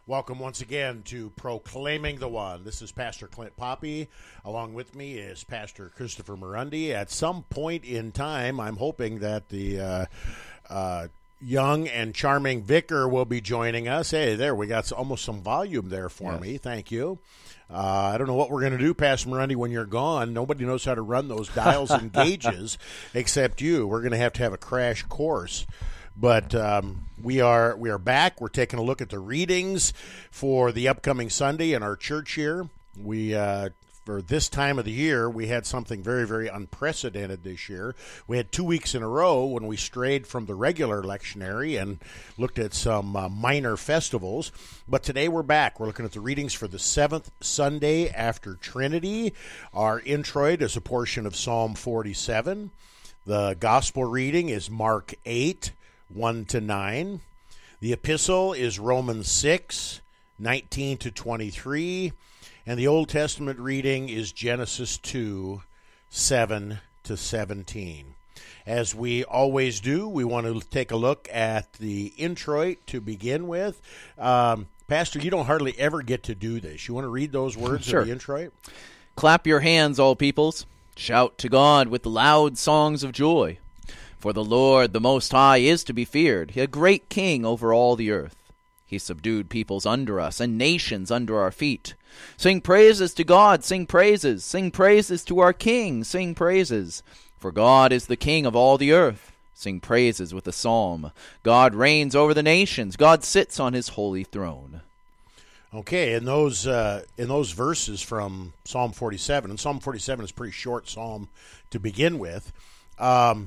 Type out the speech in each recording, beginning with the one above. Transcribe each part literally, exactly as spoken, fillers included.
Welcome once again to Proclaiming the One. This is Pastor Clint Poppy. Along with me is Pastor Christopher Murundi. At some point in time, I'm hoping that the uh, uh, young and charming vicar will be joining us. Hey, there, we got almost some volume there for yes. me. Thank you. Uh, I don't know what we're going to do, Pastor Murundi, when you're gone. Nobody knows how to run those dials and gauges except you. We're going to have to have a crash course. But um, we are we are back. We're taking a look at the readings for the upcoming Sunday in our church here. We uh, for this time of the year, we had something very, very unprecedented this year. We had two weeks in a row when we strayed from the regular lectionary and looked at some uh, minor festivals. But today we're back. We're looking at the readings for the seventh Sunday after Trinity. Our introit is a portion of Psalm forty-seven. The gospel reading is Mark eight. one to nine. The epistle is Romans six, nineteen to twenty-three. And the Old Testament reading is Genesis two, seven to seventeen. As we always do, we want to take a look at the introit to begin with. Um, Pastor, you don't hardly ever get to do this. You want to read those words sure. of the introit? Clap your hands, all peoples. Shout to God with loud songs of joy. For the Lord, the Most High, is to be feared, a great king over all the earth. He subdued peoples under us and nations under our feet. Sing praises to God, sing praises, sing praises to our King, sing praises. For God is the King of all the earth. Sing praises with a psalm. God reigns over the nations. God sits on his holy throne. Okay, in those uh, in those verses from Psalm forty-seven, and Psalm forty-seven is a pretty short psalm to begin with, um,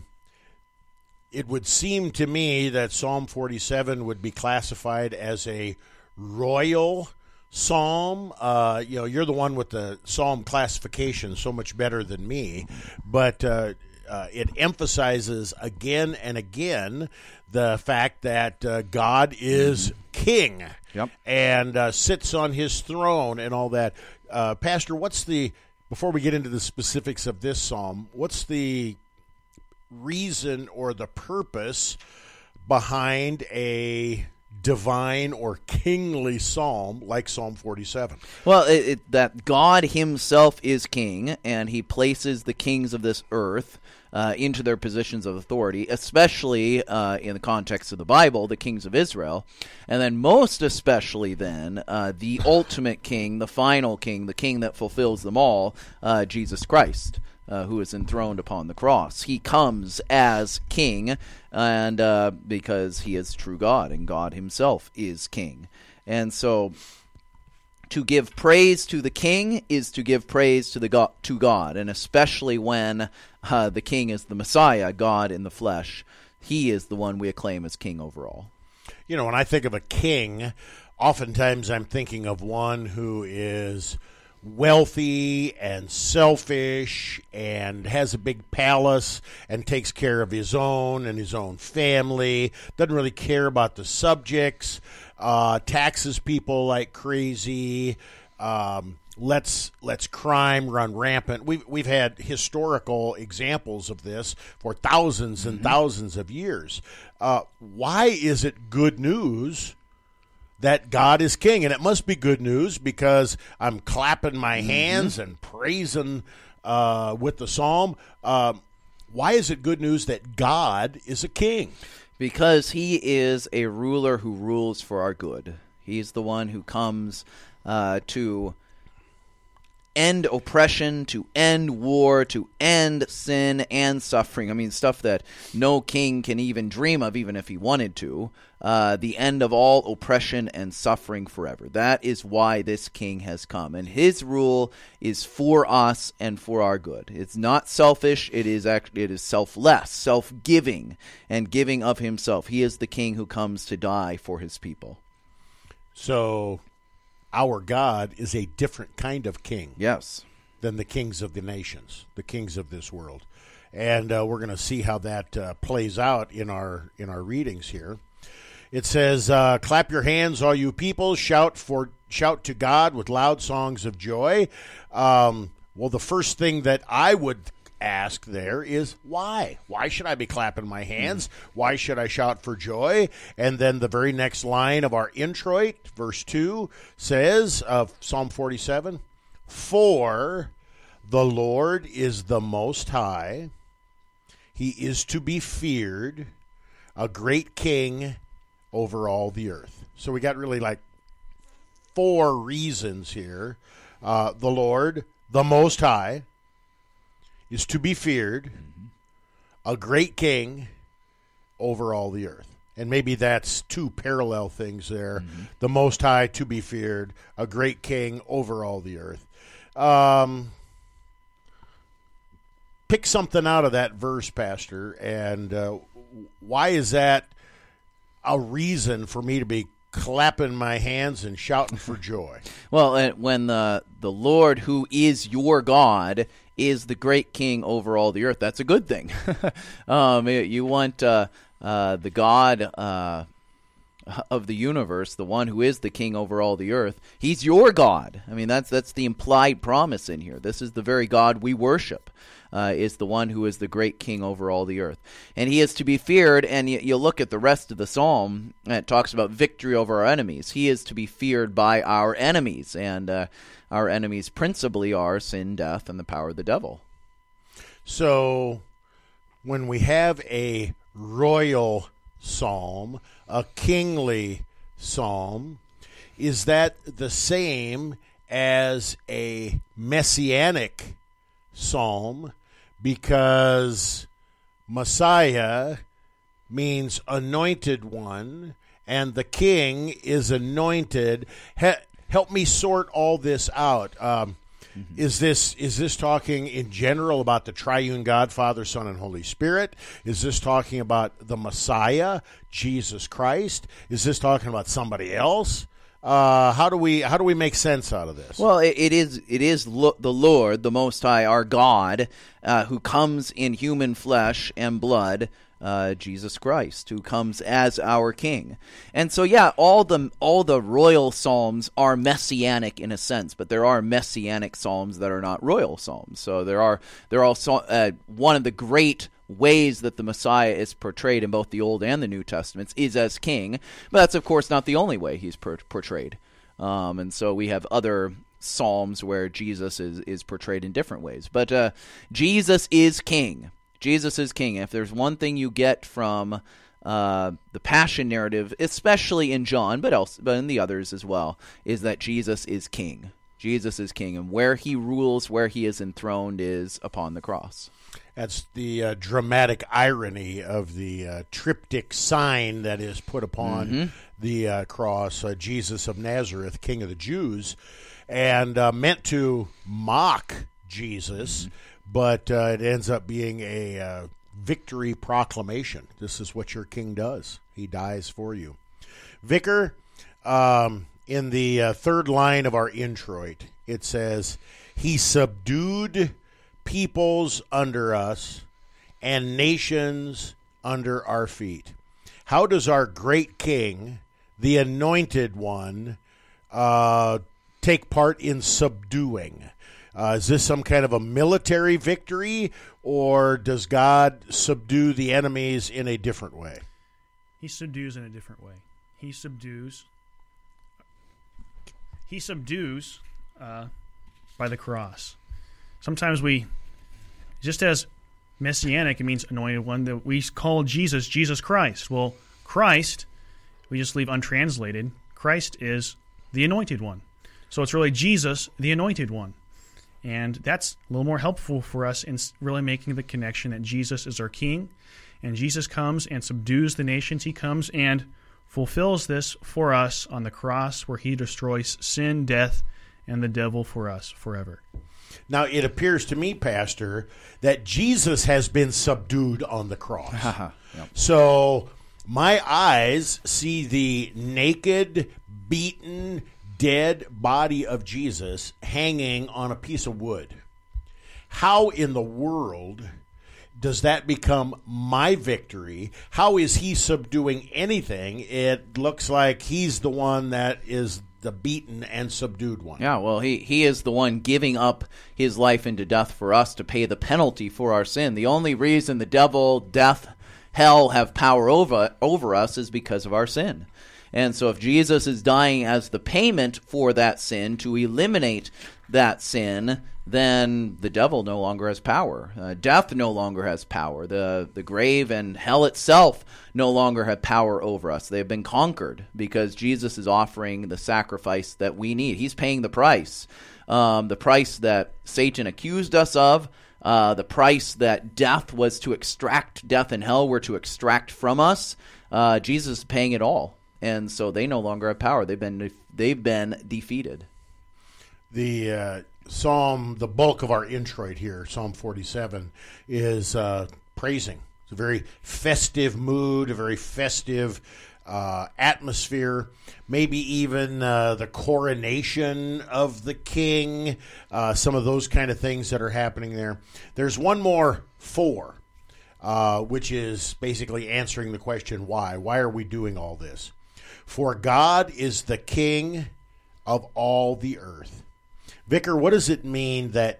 it would seem to me that Psalm forty-seven would be classified as a royal psalm. Uh, you know, you're the one with the psalm classification so much better than me, but uh, uh, it emphasizes again and again the fact that uh, God is king yep. and uh, sits on his throne and all that. Uh, Pastor, what's the, before we get into the specifics of this psalm, what's the reason or the purpose behind a divine or kingly psalm like Psalm forty-seven? Well, it, it, that God himself is king, and he places the kings of this earth uh, into their positions of authority, especially uh, in the context of the Bible, the kings of Israel, and then most especially then uh, the ultimate king, the final king, the king that fulfills them all, uh, Jesus Christ. Uh, who is enthroned upon the cross. He comes as king, and uh, because he is true God, and God himself is king. And so to give praise to the king is to give praise to the God, to God, and especially when uh, the king is the Messiah, God in the flesh. He is the one we acclaim as king over all. You know, when I think of a king, oftentimes I'm thinking of one who is wealthy and selfish and has a big palace and takes care of his own and his own family, doesn't really care about the subjects, uh, taxes people like crazy, um, lets lets crime run rampant. We've, we've had historical examples of this for thousands and mm-hmm. thousands of years. Uh, why is it good news that God is king? And it must be good news because I'm clapping my hands mm-hmm. and praising uh, with the psalm. Uh, why is it good news that God is a king? Because he is a ruler who rules for our good. He's the one who comes uh, to end oppression, to end war, to end sin and suffering. I mean, stuff that no king can even dream of, even if he wanted to. Uh, the end of all oppression and suffering forever. That is why this king has come. And his rule is for us and for our good. It's not selfish. It is actually, it is selfless, self-giving, and giving of himself. He is the king who comes to die for his people. So our God is a different kind of king. Yes. Than the kings of the nations, the kings of this world. And uh, we're going to see how that uh, plays out in our in our readings here. It says, uh, clap your hands, all you people, shout for shout to God with loud songs of joy. Um, well, the first thing that I would ask there is why? Why should I be clapping my hands? Why should I shout for joy? And then the very next line of our introit, verse two, says of Psalm forty-seven, for the Lord is the Most High. He is to be feared, a great king over all the earth. So we got really like four reasons here. Uh, the Lord, the Most High, is to be feared, mm-hmm. a great king over all the earth. And maybe that's two parallel things there. Mm-hmm. The Most High to be feared, a great king over all the earth. Um, pick something out of that verse, Pastor, and uh, why is that a reason for me to be clapping my hands and shouting for joy? Well, uh, when the the Lord, who is your God, is the great king over all the earth, that's a good thing. um, you want uh, uh, the God uh, of the universe, the one who is the king over all the earth, he's your God. I mean, that's that's the implied promise in here. This is the very God we worship. Uh, is the one who is the great king over all the earth. And he is to be feared, and you, you look at the rest of the psalm, and it talks about victory over our enemies. He is to be feared by our enemies, and uh, our enemies principally are sin, death, and the power of the devil. So when we have a royal psalm, a kingly psalm, is that the same as a messianic psalm? Because Messiah means anointed one, and the king is anointed. He- help me sort all this out. Um, mm-hmm. Is this is this talking in general about the triune God, Father, Son, and Holy Spirit? Is this talking about the Messiah, Jesus Christ? Is this talking about somebody else? Uh, how do we how do we make sense out of this? Well, it, it is it is lo- the Lord, the Most High, our God, uh, who comes in human flesh and blood, uh, Jesus Christ, who comes as our King. And so, yeah, all the all the royal psalms are messianic in a sense, but there are messianic psalms that are not royal psalms. So there are there are also uh, one of the great ways that the Messiah is portrayed in both the Old and the New Testaments is as king, but that's of course not the only way he's per- portrayed. Um, and so we have other psalms where Jesus is, is portrayed in different ways. But uh, Jesus is king. Jesus is king. If there's one thing you get from uh, the Passion narrative, especially in John, but else, but in the others as well, is that Jesus is king. Jesus is king, and where he rules, where he is enthroned is upon the cross. That's the uh, dramatic irony of the uh, triptych sign that is put upon mm-hmm. the uh, cross, uh, Jesus of Nazareth, King of the Jews, and uh, meant to mock Jesus, mm-hmm. but uh, it ends up being a uh, victory proclamation. This is what your king does. He dies for you. Vicar, um, in the uh, third line of our introit, it says, he subdued peoples under us and nations under our feet. How does our great king, the anointed one, uh, take part in subduing? Uh, is this some kind of a military victory, or does God subdue the enemies in a different way? He subdues in a different way. He subdues. He subdues uh, by the cross. Sometimes we, just as messianic, it means anointed one, that we call Jesus, Jesus Christ. Well, Christ, we just leave untranslated. Christ is the anointed one. So it's really Jesus, the anointed one. And that's a little more helpful for us in really making the connection that Jesus is our king, and Jesus comes and subdues the nations. He comes and fulfills this for us on the cross, where he destroys sin, death, and the devil for us forever. Now, it appears to me, Pastor, that Jesus has been subdued on the cross. Yep. So my eyes see the naked, beaten, dead body of Jesus hanging on a piece of wood. How in the world does that become my victory? How is he subduing anything? It looks like he's the one that is the beaten and subdued one. Yeah, well, he, he is the one giving up his life into death for us to pay the penalty for our sin. The only reason the devil, death, hell have power over, over us is because of our sin. And so if Jesus is dying as the payment for that sin to eliminate that sin, then the devil no longer has power. Uh, death no longer has power. The the grave and hell itself no longer have power over us. They've been conquered because Jesus is offering the sacrifice that we need. He's paying the price, um, the price that Satan accused us of, uh, the price that death was to extract, death and hell were to extract from us. Uh, Jesus is paying it all, and so they no longer have power. They've been they've been defeated. The uh, Psalm, the bulk of our introit here, Psalm forty-seven, is uh, praising. It's a very festive mood, a very festive uh, atmosphere, maybe even uh, the coronation of the king, uh, some of those kind of things that are happening there. There's one more, four, uh, which is basically answering the question, why? Why are we doing all this? For God is the king of all the earth. Vicar, what does it mean that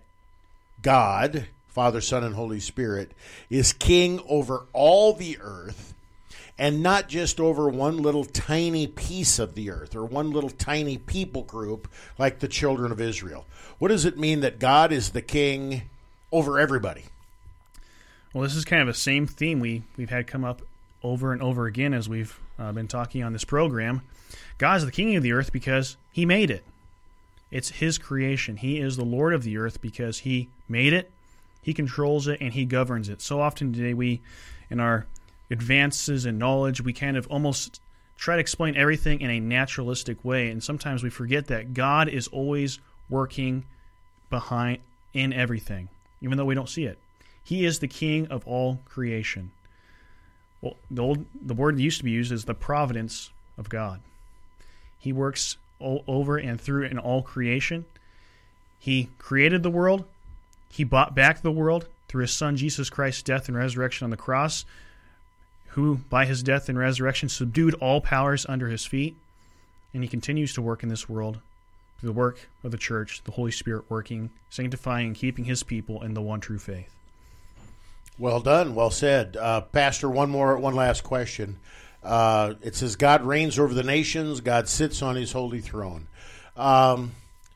God, Father, Son, and Holy Spirit, is king over all the earth and not just over one little tiny piece of the earth or one little tiny people group like the children of Israel? What does it mean that God is the king over everybody? Well, this is kind of a same theme we, we've had come up over and over again as we've uh, been talking on this program. God is the king of the earth because he made it. It's his creation. He is the Lord of the earth because he made it, he controls it, and he governs it. So often today we, in our advances in knowledge, we kind of almost try to explain everything in a naturalistic way, and sometimes we forget that God is always working behind in everything, even though we don't see it. He is the king of all creation. Well, the old the word that used to be used is the providence of God. He works all over and through in all creation. He created the world. He bought back the world through his Son Jesus Christ's death and resurrection on the cross, who by his death and resurrection subdued all powers under his feet. And he continues to work in this world through the work of the church, the Holy Spirit working, sanctifying, and keeping his people in the one true faith. Well done. Well said. Uh, Pastor, one more, one last question. Uh, it says, God reigns over the nations. God sits on his holy throne. Um,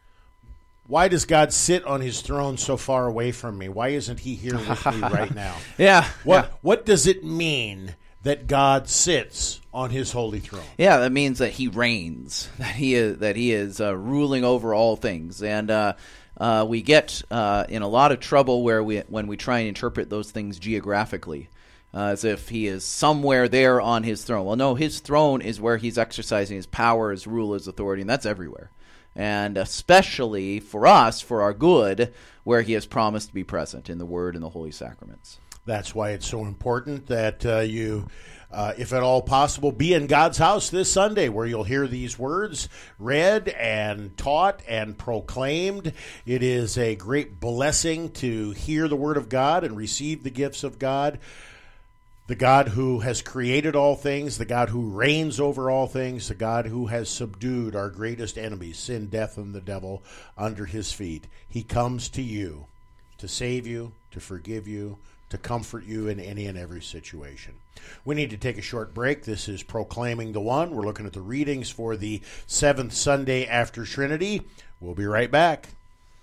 why does God sit on his throne so far away from me? Why isn't he here with me right now? Yeah. What yeah. What does it mean that God sits on his holy throne? Yeah, that means that he reigns, that he is that he is uh, ruling over all things, and uh, uh, we get uh, in a lot of trouble where we when we try and interpret those things geographically. Uh, as if he is somewhere there on his throne. Well, no, his throne is where he's exercising his power, his rule, his authority, and that's everywhere. And especially for us, for our good, where he has promised to be present in the Word and the Holy Sacraments. That's why it's so important that uh, you, uh, if at all possible, be in God's house this Sunday, where you'll hear these words read and taught and proclaimed. It is a great blessing to hear the Word of God and receive the gifts of God. The God who has created all things, the God who reigns over all things, the God who has subdued our greatest enemies, sin, death, and the devil, under his feet. He comes to you to save you, to forgive you, to comfort you in any and every situation. We need to take a short break. This is Proclaiming the One. We're looking at the readings for the seventh Sunday after Trinity. We'll be right back.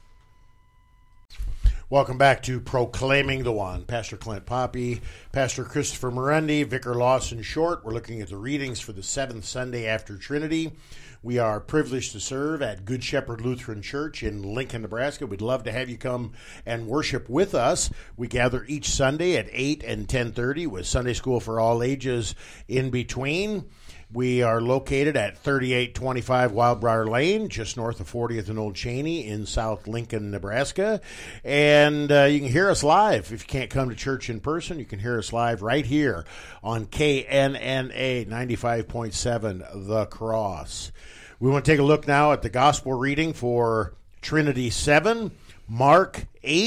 Welcome back to Proclaiming the One. Pastor Clint Poppy, Pastor Christopher Murundi, Vicar Lawson Short. We're looking at the readings for the seventh Sunday after Trinity. We are privileged to serve at Good Shepherd Lutheran Church in Lincoln, Nebraska. We'd love to have you come and worship with us. We gather each Sunday at eight and ten thirty with Sunday school for all ages in between. We are located at thirty-eight twenty-five Wildbriar Lane, just north of fortieth and Old Cheney in South Lincoln, Nebraska. And uh, you can hear us live. If you can't come to church in person, you can hear us live right here on K N N A ninety-five point seven, The Cross. We want to take a look now at the gospel reading for Trinity seven, Mark eight,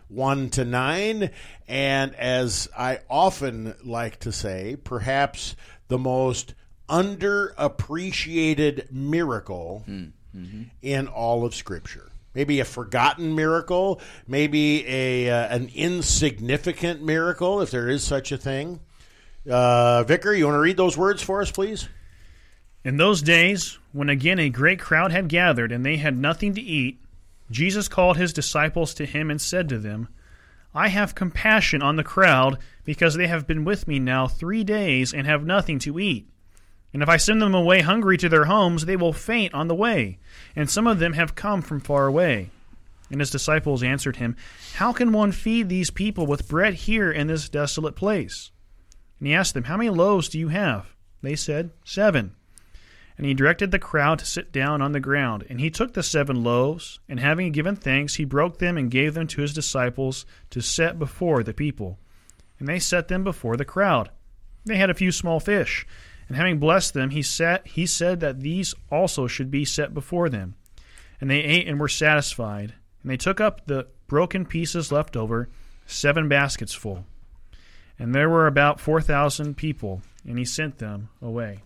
one to nine. And as I often like to say, perhaps the most underappreciated miracle mm-hmm. in all of Scripture. Maybe a forgotten miracle, maybe a uh, an insignificant miracle, if there is such a thing. Uh, Vicar, you want to read those words for us, please? In those days, when again a great crowd had gathered, and they had nothing to eat, Jesus called his disciples to him and said to them, I have compassion on the crowd, because they have been with me now three days and have nothing to eat. And if I send them away hungry to their homes, they will faint on the way, and some of them have come from far away. And his disciples answered him, How can one feed these people with bread here in this desolate place? And he asked them, How many loaves do you have? They said, Seven. And he directed the crowd to sit down on the ground. And he took the seven loaves, and having given thanks, he broke them and gave them to his disciples to set before the people. And they set them before the crowd. They had a few small fish. And having blessed them, he sat, he said that these also should be set before them. And they ate and were satisfied. And they took up the broken pieces left over, seven baskets full. And there were about four thousand people, and he sent them away.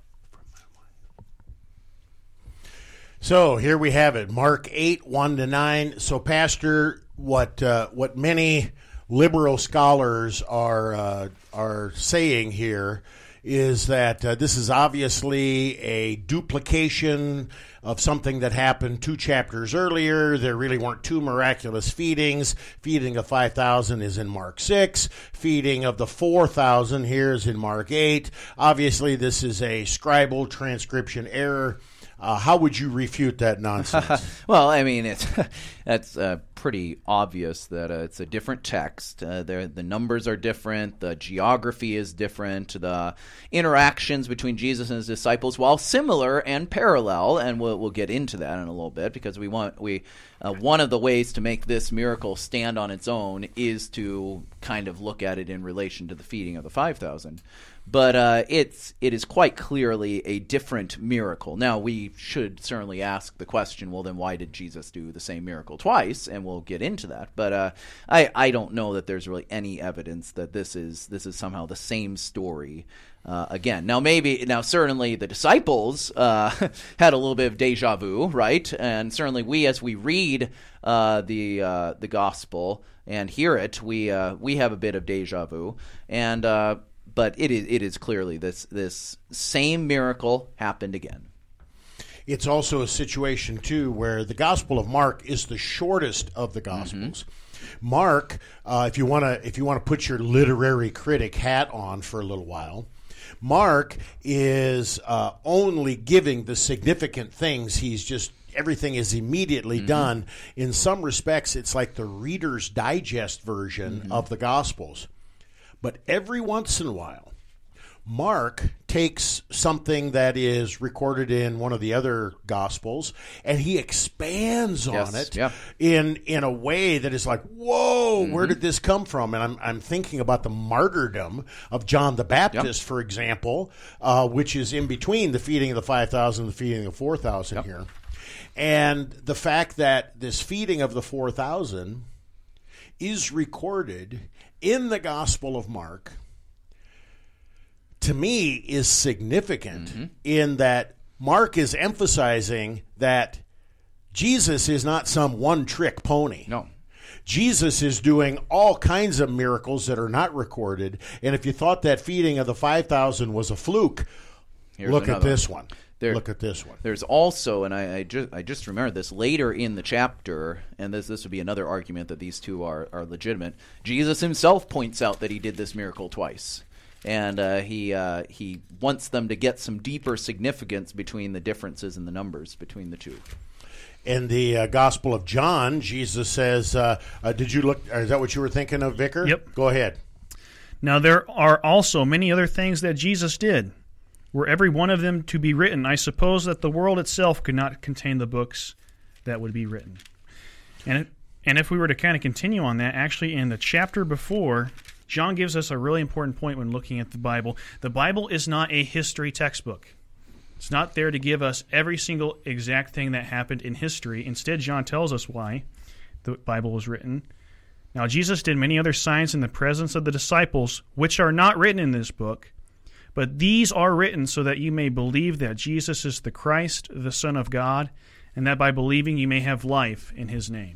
So here we have it, Mark eight, one to nine. So, Pastor, what uh, what many liberal scholars are uh, are saying here is that uh, this is obviously a duplication of something that happened two chapters earlier. There really weren't two miraculous feedings. Feeding of five thousand is in Mark six. Feeding of the four thousand here is in Mark eight. Obviously, this is a scribal transcription error. Uh, how would you refute that nonsense? Well, I mean, it's that's uh, pretty obvious that uh, it's a different text. Uh, the numbers are different. The geography is different. The interactions between Jesus and his disciples, while similar and parallel, and we'll we'll get into that in a little bit, because we want we uh, one of the ways to make this miracle stand on its own is to kind of look at it in relation to the feeding of the five thousand. But uh, it's it is quite clearly a different miracle. Now, we should certainly ask the question, well, then why did Jesus do the same miracle twice? And we'll get into that. But uh, I I don't know that there's really any evidence that this is this is somehow the same story uh, again. Now, maybe now certainly the disciples uh, had a little bit of deja vu, right? And certainly we, as we read uh, the uh, the gospel and hear it, we uh, we have a bit of deja vu, and. Uh, But it is it is clearly this this same miracle happened again. It's also a situation, too, where the Gospel of Mark is the shortest of the Gospels. Mm-hmm. Mark, uh, if you want to if you want to put your literary critic hat on for a little while, Mark is uh, only giving the significant things. He's just everything is immediately mm-hmm. done. In some respects, it's like the Reader's Digest version mm-hmm. of the Gospels. But every once in a while, Mark takes something that is recorded in one of the other Gospels, and he expands on yes, it yeah. in in a way that is like, whoa, mm-hmm. where did this come from? And I'm I'm thinking about the martyrdom of John the Baptist, yep. for example, uh, which is in between the feeding of the five thousand and the feeding of the four thousand yep. here. And the fact that this feeding of the four thousand is recorded in the Gospel of Mark, to me, is significant mm-hmm. in that Mark is emphasizing that Jesus is not some one-trick pony. No. Jesus is doing all kinds of miracles that are not recorded. And if you thought that feeding of the five thousand was a fluke, Here's look at this one. There, Look at this one. There's also, and I, I just I just remembered this, later in the chapter, and this this would be another argument that these two are, are legitimate, Jesus himself points out that he did this miracle twice. And uh, he uh, he wants them to get some deeper significance between the differences in the numbers between the two. In the uh, Gospel of John, Jesus says, uh, uh, did you look, is that what you were thinking of, Vicar? Yep. Go ahead. Now there are also many other things that Jesus did. Were every one of them to be written, I suppose that the world itself could not contain the books that would be written. And it, and if we were to kind of continue on that, actually in the chapter before, John gives us a really important point when looking at the Bible. The Bible is not a history textbook. It's not there to give us every single exact thing that happened in history. Instead, John tells us why the Bible was written, Now Jesus did many other signs in the presence of the disciples, which are not written in this book, but these are written so that you may believe that Jesus is the Christ, the Son of God, and that by believing you may have life in his name.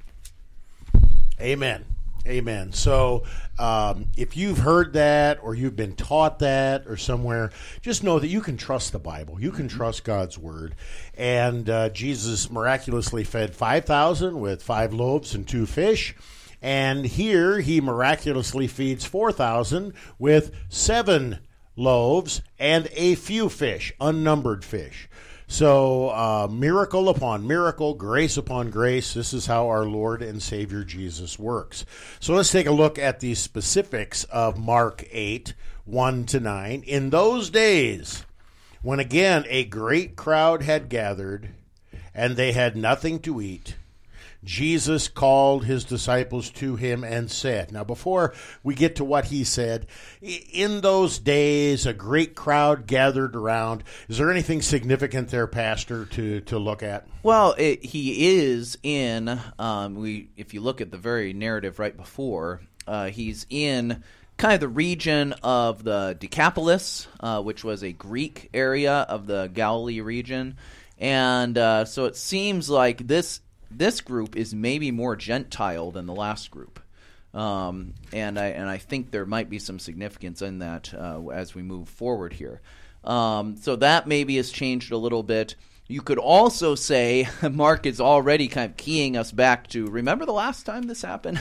Amen. Amen. So um, if you've heard that or you've been taught that or somewhere, just know that you can trust the Bible. You can trust God's Word. And uh, Jesus miraculously fed five thousand with five loaves and two fish. And here he miraculously feeds four thousand with seven loaves and a few fish, unnumbered fish. So uh, miracle upon miracle, grace upon grace. This is how our Lord and Savior Jesus works. So let's take a look at the specifics of Mark eight, one to nine. In those days, when again a great crowd had gathered, and they had nothing to eat, Jesus called his disciples to him and said, now before we get to what he said, in those days a great crowd gathered around. Is there anything significant there, Pastor, to, to look at? Well, it, he is in, um, we if you look at the very narrative right before, uh, he's in kind of the region of the Decapolis, uh, which was a Greek area of the Galilee region. And uh, so it seems like this This group is maybe more Gentile than the last group, um, and I and I think there might be some significance in that uh, as we move forward here. Um, so that maybe has changed a little bit. You could also say Mark is already kind of keying us back to, remember the last time this happened?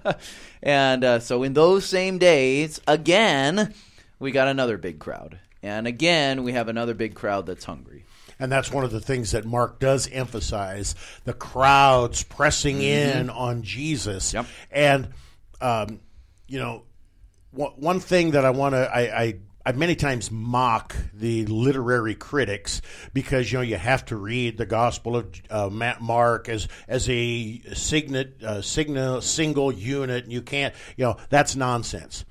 and uh, so in those same days, again, we got another big crowd. And again, we have another big crowd that's hungry. And that's one of the things that Mark does emphasize, the crowds pressing mm-hmm. in on Jesus. Yep. And, um, you know, w- one thing that I want to, I, I, I many times mock the literary critics because, you know, you have to read the Gospel of uh, Mark as as a signet, uh, signal, single unit, and you can't, you know, that's nonsense.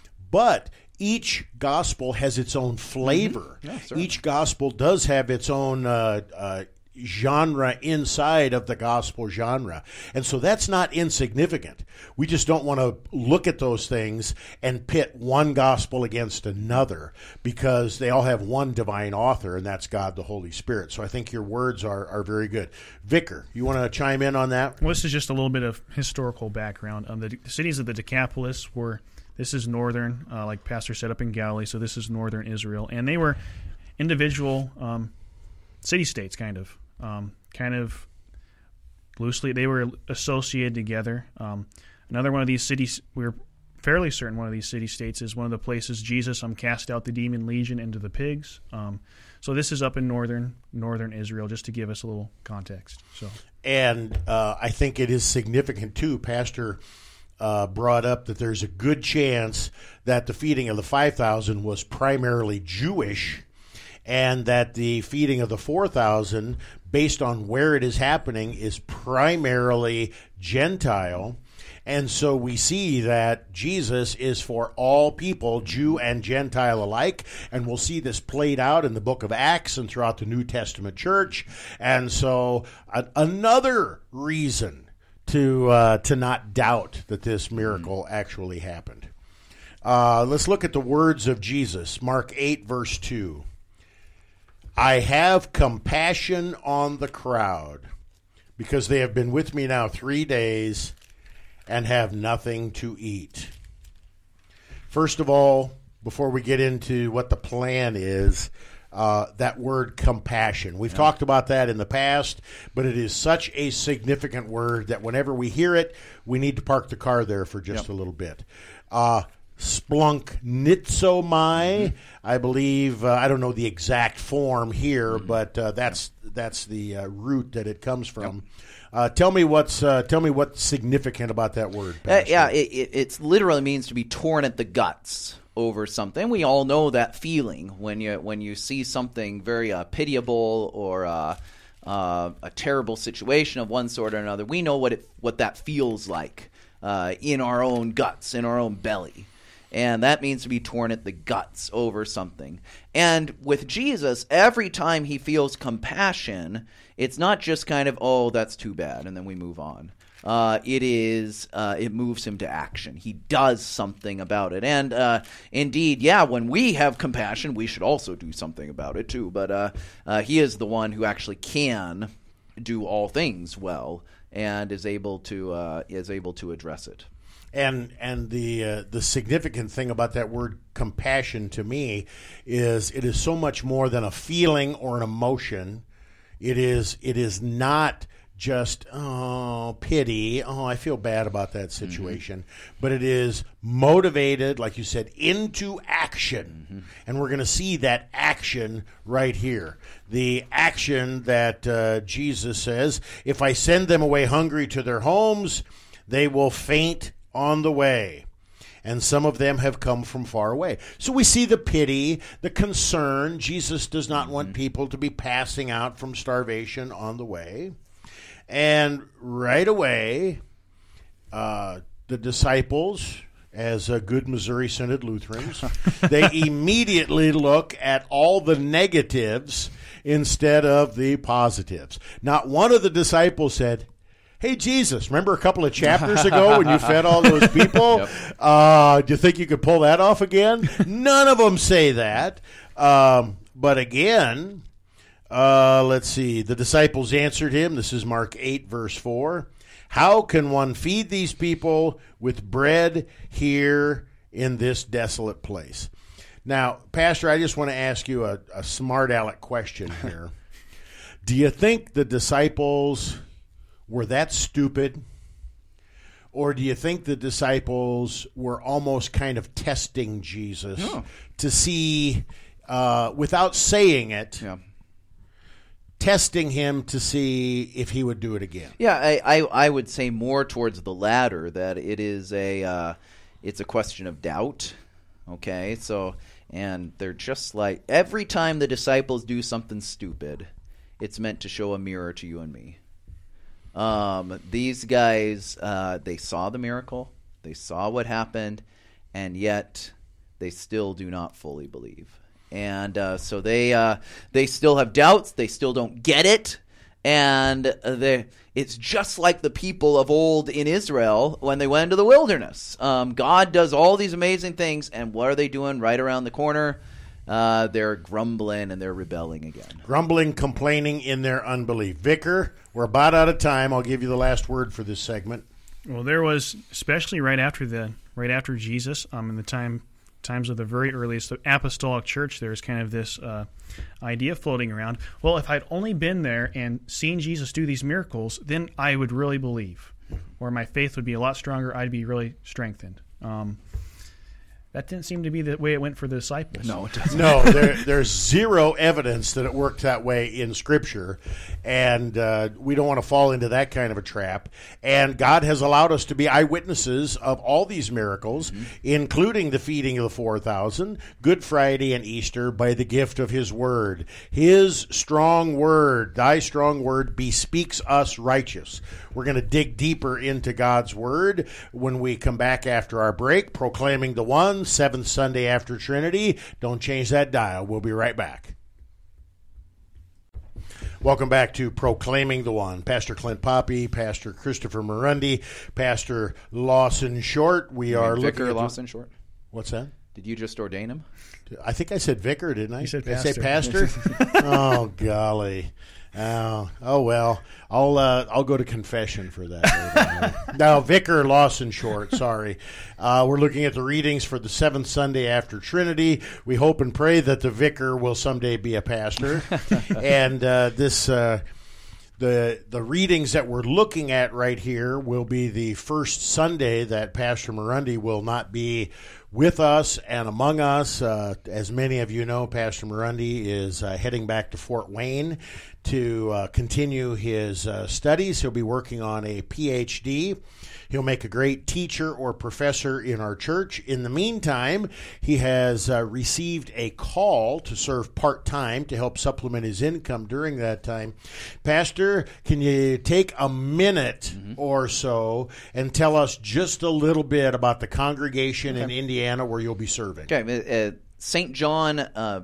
But each gospel has its own flavor. Mm-hmm. Yeah, each gospel does have its own uh, uh, genre inside of the gospel genre. And so that's not insignificant. We just don't want to look at those things and pit one gospel against another because they all have one divine author, and that's God the Holy Spirit. So I think your words are, are very good. Vicar, you want to chime in on that? Well, this is just a little bit of historical background. Um, the, the cities of the Decapolis were... This is northern, uh, like Pastor said, up in Galilee, so this is northern Israel. And they were individual um, city-states, kind of. Um, kind of loosely, they were associated together. Um, another one of these cities, we're fairly certain one of these city-states is one of the places Jesus um, cast out the demon legion into the pigs. Um, so this is up in northern northern Israel, just to give us a little context. So, And uh, I think it is significant, too, Pastor Uh, brought up that there's a good chance that the feeding of the five thousand was primarily Jewish and that the feeding of the four thousand, based on where it is happening, is primarily Gentile. And so we see that Jesus is for all people, Jew and Gentile alike, and we'll see this played out in the book of Acts and throughout the New Testament church. And so uh, another reason to uh, to not doubt that this miracle actually happened. Uh, let's look at the words of Jesus. Mark eight, verse two. I have compassion on the crowd because they have been with me now three days and have nothing to eat. First of all, before we get into what the plan is, Uh, that word compassion. We've yeah. talked about that in the past, but it is such a significant word that whenever we hear it, we need to park the car there for just yep. a little bit. Uh, splanchnizomai, mm-hmm. I believe, uh, I don't know the exact form here, mm-hmm. but uh, that's that's the uh, root that it comes from. Yep. Uh, tell me what's uh, tell me what's significant about that word, uh, yeah, it, it it's literally means to be torn at the guts over something. We all know that feeling when you when you see something very uh, pitiable or uh, uh, a terrible situation of one sort or another. We know what it what that feels like uh, in our own guts, in our own belly. And that means to be torn at the guts over something. And with Jesus, every time he feels compassion, it's not just kind of, oh, that's too bad, and then we move on. Uh, it is, uh, it moves him to action. He does something about it. And uh, indeed, yeah, when we have compassion, we should also do something about it too. But uh, uh, he is the one who actually can do all things well and is able to uh, is able to address it. And and the uh, the significant thing about that word compassion to me is it is so much more than a feeling or an emotion. It is it is not just, oh, pity, oh, I feel bad about that situation. Mm-hmm. But it is motivated, like you said, into action. Mm-hmm. And we're going to see that action right here. The action that uh, Jesus says, if I send them away hungry to their homes, they will faint on the way. And some of them have come from far away. So we see the pity, the concern. Jesus does not mm-hmm. want people to be passing out from starvation on the way. And right away, uh, the disciples, as uh, good Missouri Synod Lutherans, they immediately look at all the negatives instead of the positives. Not one of the disciples said, hey, Jesus, remember a couple of chapters ago when you fed all those people? Yep. Uh, do you think you could pull that off again? None of them say that. Um, but again... Uh, let's see. The disciples answered him. This is Mark eight, verse four. How can one feed these people with bread here in this desolate place? Now, Pastor, I just want to ask you a, a smart aleck question here. Do you think the disciples were that stupid? Or do you think the disciples were almost kind of testing Jesus oh. to see, uh, without saying it, yeah. testing him to see if he would do it again? Yeah, I, I, I would say more towards the latter, that it is a uh, it's a question of doubt. Okay, so and they're just like every time the disciples do something stupid, it's meant to show a mirror to you and me. Um, these guys, uh, they saw the miracle, they saw what happened, and yet they still do not fully believe. And uh, so they uh, they still have doubts. They still don't get it. And they it's just like the people of old in Israel when they went into the wilderness. Um, God does all these amazing things, and what are they doing right around the corner? Uh, they're grumbling and they're rebelling again. Grumbling, complaining in their unbelief. Vicar, we're about out of time. I'll give you the last word for this segment. Well, there was, especially right after the right after Jesus, um, in the time... times of the very earliest apostolic church, there's kind of this uh, idea floating around, well, if I'd only been there and seen Jesus do these miracles, then I would really believe, or my faith would be a lot stronger, I'd be really strengthened. Um, that didn't seem to be the way it went for the disciples. No, it doesn't. No, there, there's zero evidence that it worked that way in Scripture, and uh, we don't want to fall into that kind of a trap. And God has allowed us to be eyewitnesses of all these miracles, mm-hmm. including the feeding of the four thousand, Good Friday and Easter, by the gift of His Word. His strong Word, thy strong Word, bespeaks us righteous. We're going to dig deeper into God's Word when we come back after our break, proclaiming the one, seventh Sunday after Trinity. Don't change that dial. We'll be right back. Welcome back to Proclaiming the One. Pastor Clint Poppy, Pastor Christopher Murundi, Pastor Lawson Short. We you are Vicar looking at Lawson Short. What's that? Did you just ordain him? I think I said vicar, didn't I? You said Did pastor. I say pastor? Oh, golly. Oh, oh well. I'll uh, I'll go to confession for that. Now, Vicar Lawson Short, sorry. Uh, we're looking at the readings for the seventh Sunday after Trinity. We hope and pray that the vicar will someday be a pastor. and uh, this uh, the the readings that we're looking at right here will be the first Sunday that Pastor Murundi will not be with us and among us. Uh, as many of you know, Pastor Murundi is uh, heading back to Fort Wayne to uh, continue his uh, studies. He'll be working on a P H D. He'll make a great teacher or professor in our church. In the meantime, he has uh, received a call to serve part-time to help supplement his income during that time. Pastor, can you take a minute mm-hmm. or so and tell us just a little bit about the congregation okay. in Indiana Indiana, where you'll be serving. Okay, uh, Saint John uh,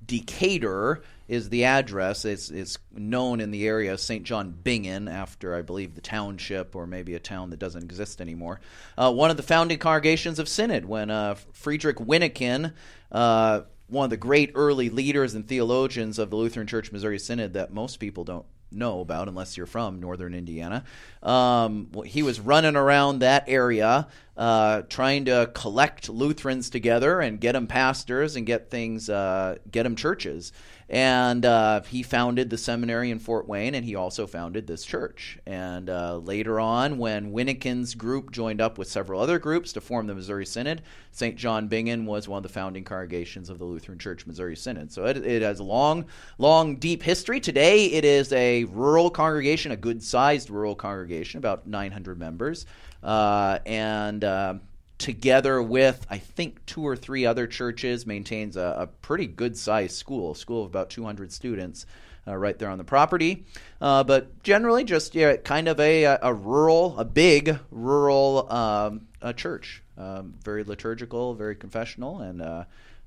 Decatur is the address. It's, it's known in the area as Saint John Bingen, after, I believe, the township, or maybe a town that doesn't exist anymore. Uh, one of the founding congregations of Synod, when uh, Friedrich Wyneken, uh, one of the great early leaders and theologians of the Lutheran Church Missouri Synod that most people don't know about unless you're from northern Indiana. Um, he was running around that area uh, trying to collect Lutherans together and get them pastors and get things, uh, get them churches. And uh, he founded the seminary in Fort Wayne, and he also founded this church. And uh, later on, when Wyneken's group joined up with several other groups to form the Missouri Synod, Saint John Bingen was one of the founding congregations of the Lutheran Church Missouri Synod. So it, it has a long, long, deep history. Today, it is a rural congregation, a good-sized rural congregation, about nine hundred members. Uh, and... Uh, together with, I think, two or three other churches, maintains a, a pretty good-sized school, a school of about two hundred students uh, right there on the property. Uh, but generally just yeah, kind of a, a rural, a big rural um, a church. Um, very liturgical, very confessional, and uh,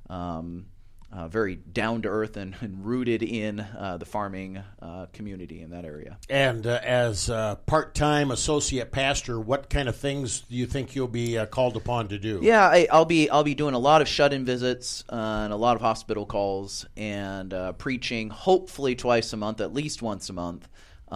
um, uh, very down-to-earth and, and rooted in uh, the farming uh, community in that area. And uh, as a part-time associate pastor, what kind of things do you think you'll be uh, called upon to do? Yeah, I, I'll be I'll be doing a lot of shut-in visits uh, and a lot of hospital calls and uh, preaching, hopefully twice a month, at least once a month,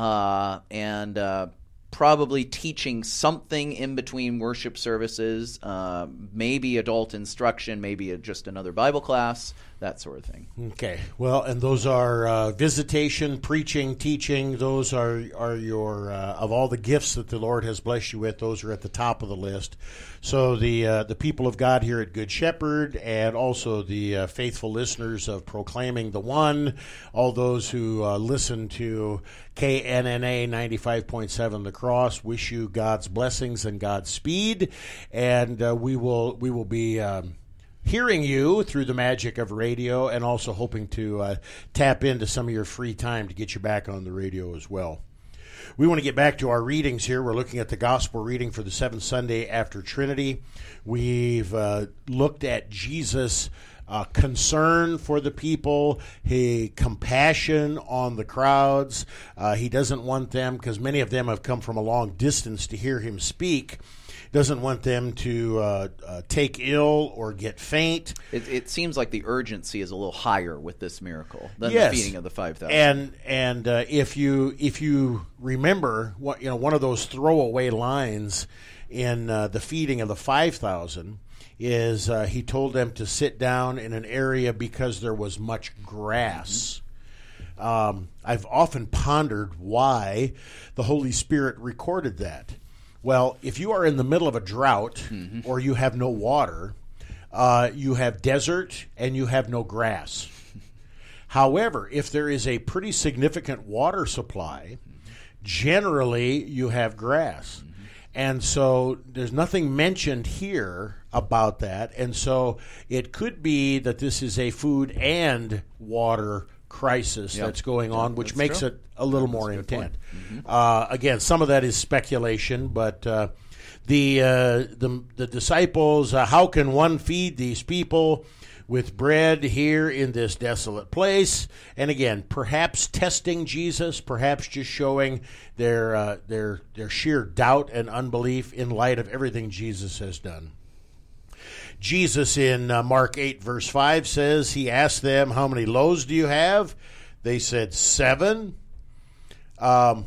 uh, and uh, probably teaching something in between worship services, uh, maybe adult instruction, maybe a, just another Bible class, that sort of thing. Okay. Well, and those are uh, visitation, preaching, teaching. Those are, are your, uh, of all the gifts that the Lord has blessed you with, those are at the top of the list. So the uh, the people of God here at Good Shepherd, and also the uh, faithful listeners of Proclaiming the One, all those who uh, listen to K N N A ninety-five point seven The Cross, wish you God's blessings and God's speed, and uh, we will we will be um, hearing you through the magic of radio, and also hoping to uh, tap into some of your free time to get you back on the radio as well. We want to get back to our readings here. We're looking at the gospel reading for the seventh Sunday after Trinity. We've uh, looked at Jesus' uh, concern for the people, his compassion on the crowds. Uh, he doesn't want them, because many of them have come from a long distance to hear him speak, doesn't want them to uh, uh, take ill or get faint. It, it seems like the urgency is a little higher with this miracle than yes. the feeding of the five thousand. And and uh, if you if you remember, what you know, one of those throwaway lines in uh, the feeding of the five thousand is uh, he told them to sit down in an area because there was much grass. Mm-hmm. Um, I've often pondered why the Holy Spirit recorded that. Well, if you are in the middle of a drought mm-hmm. or you have no water, uh, you have desert and you have no grass. However, if there is a pretty significant water supply, generally you have grass. Mm-hmm. And so there's nothing mentioned here about that. And so it could be that this is a food and water crisis yep. that's going on, which that's makes true. it a little that's more a intense. Mm-hmm. Uh, again, some of that is speculation, but uh, the, uh, the the disciples, uh, how can one feed these people with bread here in this desolate place? And again, perhaps testing Jesus, perhaps just showing their uh, their their sheer doubt and unbelief in light of everything Jesus has done. Jesus in uh, Mark eight, verse five says, he asked them, how many loaves do you have? They said, seven. Um,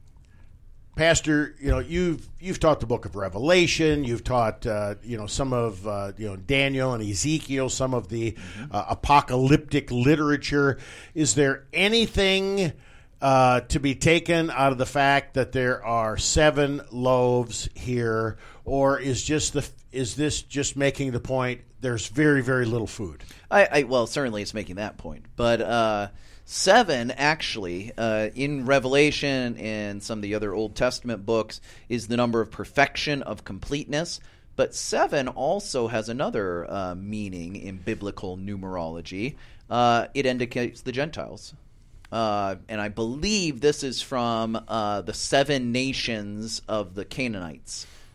Pastor, you know, you've you've taught the book of Revelation. You've taught, uh, you know, some of, uh, you know, Daniel and Ezekiel, some of the mm-hmm. uh, apocalyptic literature. Is there anything uh, to be taken out of the fact that there are seven loaves here, or is just the is this just making the point there's very very little food? I, I well, certainly it's making that point, but. Uh, Seven, actually, uh, in Revelation and some of the other Old Testament books, is the number of perfection, of completeness. But seven also has another uh, meaning in biblical numerology. Uh, it indicates the Gentiles. Uh, and I believe this is from uh, the seven nations of the Canaanites.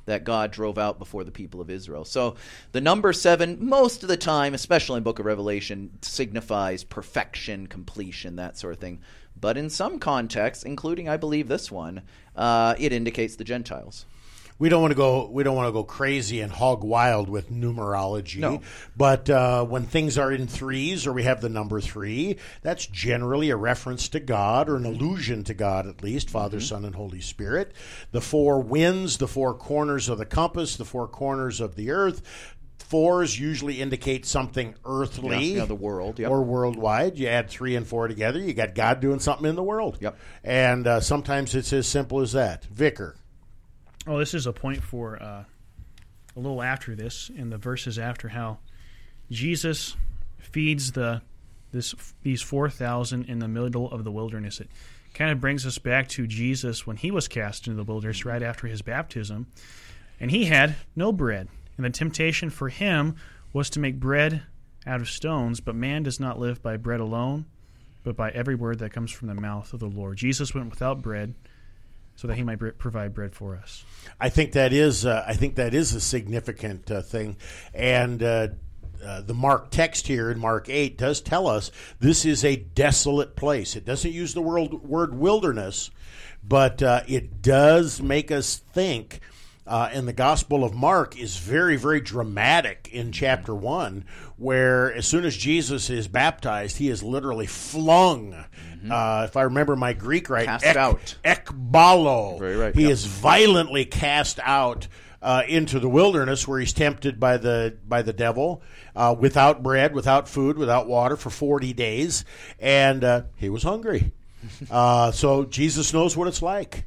that God drove out before the people of Israel. So the number seven, most of the time, especially in the book of Revelation, signifies perfection, completion, that sort of thing. But in some contexts, including, I believe, this one, uh, it indicates the Gentiles. We don't want to go. We don't want to go crazy and hog wild with numerology. No. But uh, when things are in threes, or we have the number three, that's generally a reference to God, or an allusion to God, at least Father, mm-hmm. Son, and Holy Spirit. The four winds, the four corners of the compass, the four corners of the earth. Fours usually indicate something earthly, yeah, yeah, the world, yep. or worldwide. You add three and four together, you got God doing something in the world. Yep. And uh, sometimes it's as simple as that. Vicar. Oh, this is a point for uh, a little after this, in the verses after, how Jesus feeds the this these four thousand in the middle of the wilderness. It kind of brings us back to Jesus when he was cast into the wilderness right after his baptism, and he had no bread. And the temptation for him was to make bread out of stones, but man does not live by bread alone, but by every word that comes from the mouth of the Lord. Jesus went without bread, so that he might provide bread for us. I think that is uh, I think that is a significant uh, thing, and uh, uh, the Mark text here in Mark eight does tell us this is a desolate place. It doesn't use the word, word wilderness, but uh, it does make us think. Uh, and the Gospel of Mark is very, very dramatic in chapter one, where as soon as Jesus is baptized, he is literally flung. Mm-hmm. Uh, if I remember my Greek right, cast ek, out. Ekbalo. Very right, he yep. is violently cast out uh, into the wilderness, where he's tempted by the by the devil, uh, without bread, without food, without water for forty days, and uh, he was hungry. uh, so Jesus knows what it's like.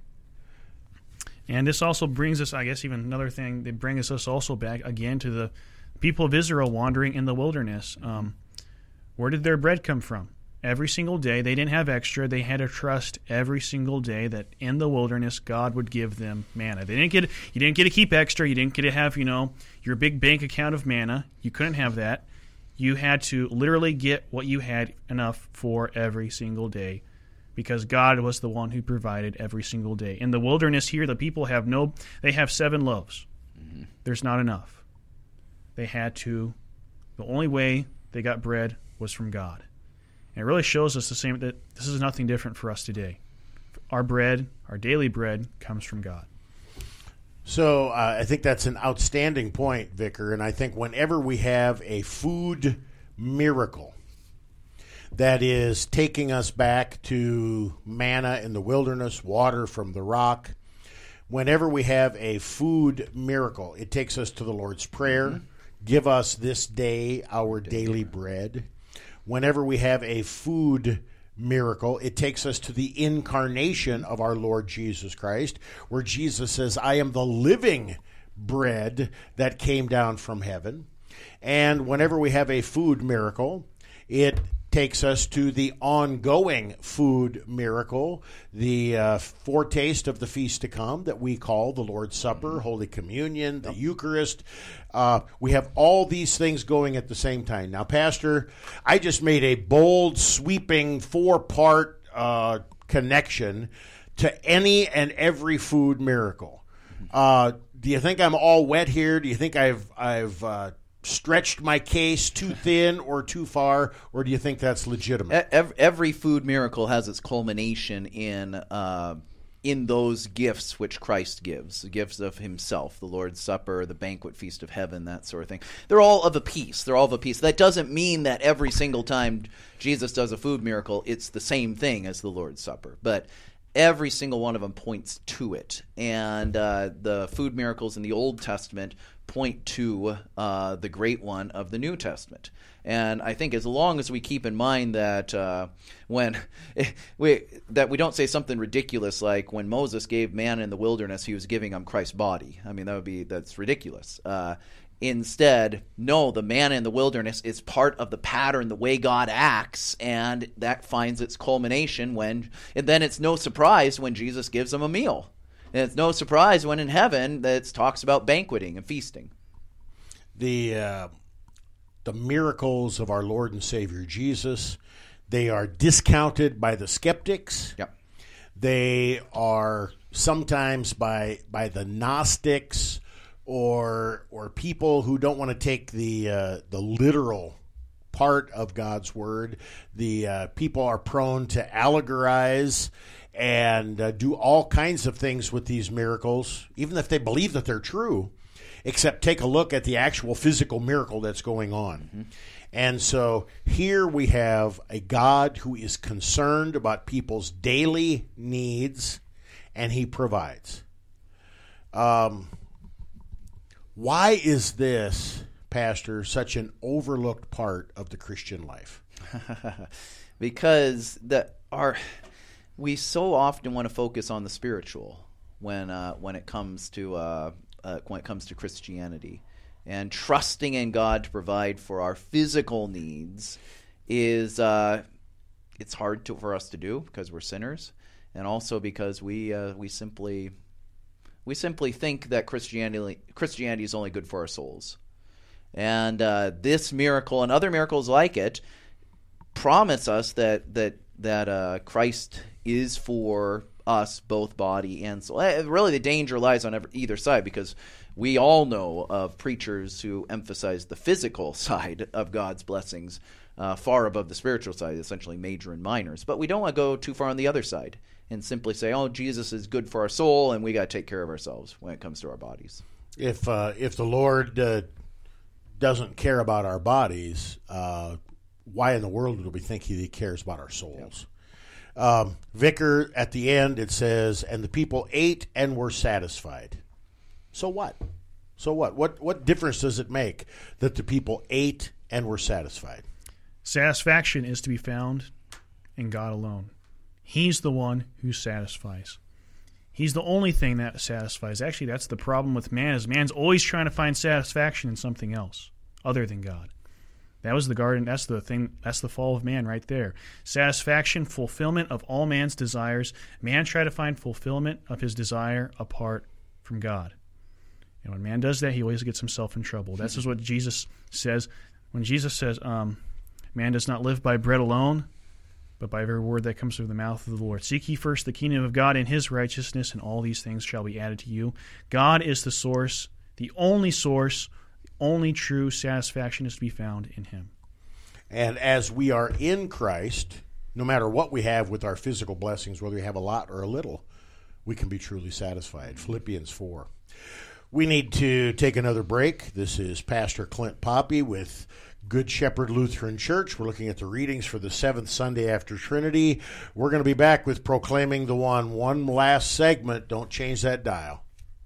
And this also brings us, I guess, even another thing that brings us also back again to the people of Israel wandering in the wilderness. Um, where did their bread come from? Every single day. They didn't have extra. They had to trust every single day that in the wilderness God would give them manna. They didn't get you didn't get to keep extra. You didn't get to have, you know, your big bank account of manna. You couldn't have that. You had to literally get what you had enough for every single day, because God was the one who provided every single day. In the wilderness here, the people have no, they have seven loaves. Mm-hmm. There's not enough. They had to, the only way they got bread was from God. And it really shows us the same, that this is nothing different for us today. Our bread, our daily bread, comes from God. So uh, I think that's an outstanding point, Vicar, and I think whenever we have a food miracle, that is taking us back to manna in the wilderness, water from the rock. Whenever we have a food miracle, it takes us to the Lord's Prayer. Mm-hmm. Give us this day our daily bread. Whenever we have a food miracle, it takes us to the incarnation of our Lord Jesus Christ, where Jesus says, I am the living bread that came down from heaven. And whenever we have a food miracle, it takes us to the ongoing food miracle, the uh, foretaste of the feast to come that we call the Lord's Supper, Holy Communion, the Eucharist. Uh, we have all these things going at the same time. Now, Pastor, I just made a bold, sweeping, four-part uh, connection to any and every food miracle. Uh, do you think I'm all wet here? Do you think I've I've uh, stretched my case too thin or too far, or do you think that's legitimate? Every, every food miracle has its culmination in uh, in those gifts which Christ gives, the gifts of himself, the Lord's Supper, the banquet feast of heaven, that sort of thing. They're all of a piece. They're all of a piece. That doesn't mean that every single time Jesus does a food miracle, it's the same thing as the Lord's Supper. But every single one of them points to it. And uh, the food miracles in the Old Testament point to uh, the great one of the New Testament. And I think as long as we keep in mind that uh, when we that we don't say something ridiculous like when Moses gave manna in the wilderness, he was giving them Christ's body. I mean, that would be that's ridiculous. Uh, instead, no, the manna in the wilderness is part of the pattern, the way God acts, and that finds its culmination when. And then it's no surprise when Jesus gives them a meal. And it's no surprise when in heaven that it talks about banqueting and feasting. The uh, the miracles of our Lord and Savior Jesus, they are discounted by the skeptics. Yep. They are sometimes by by the Gnostics or or people who don't want to take the uh, the literal part of God's word. The uh, people are prone to allegorize and uh, do all kinds of things with these miracles, even if they believe that they're true, except take a look at the actual physical miracle that's going on. Mm-hmm. And so here we have a God who is concerned about people's daily needs, and he provides. Um, why is this, Pastor, such an overlooked part of the Christian life? Because the our we so often want to focus on the spiritual when uh, when it comes to uh, uh, when it comes to Christianity, and trusting in God to provide for our physical needs is uh, it's hard to, for us to do because we're sinners, and also because we uh, we simply we simply think that Christianity Christianity is only good for our souls. And uh, this miracle and other miracles like it promise us that that that uh, Christ is for us, both body and soul. Really, the danger lies on every, either side, because we all know of preachers who emphasize the physical side of God's blessings uh, far above the spiritual side, essentially major and minors. But we don't want to go too far on the other side and simply say, "Oh, Jesus is good for our soul, and we got to take care of ourselves when it comes to our bodies." If uh, if the Lord uh, doesn't care about our bodies, uh, why in the world do we think he cares about our souls? Yep. Um, Vicar, at the end it says, and the people ate and were satisfied. So what? So what? What what difference does it make that the people ate and were satisfied? Satisfaction is to be found in God alone. He's the one who satisfies. He's the only thing that satisfies. Actually, that's the problem with man, is man's always trying to find satisfaction in something else other than God. That was the garden. That's the thing. That's the fall of man right there. Satisfaction, fulfillment of all man's desires. Man tried to find fulfillment of his desire apart from God. And when man does that, he always gets himself in trouble. This is what Jesus says. When Jesus says, um, man does not live by bread alone, but by every word that comes from the mouth of the Lord. Seek ye first the kingdom of God and his righteousness, and all these things shall be added to you. God is the source, the only source, the only true satisfaction is to be found in him. And as we are in Christ, no matter what we have with our physical blessings, whether we have a lot or a little, we can be truly satisfied. Philippians four. We need to take another break. This is Pastor Clint Poppy with Good Shepherd Lutheran Church. We're looking at the readings for the seventh Sunday after Trinity. We're going to be back with Proclaiming the One. One last segment. Don't change that dial.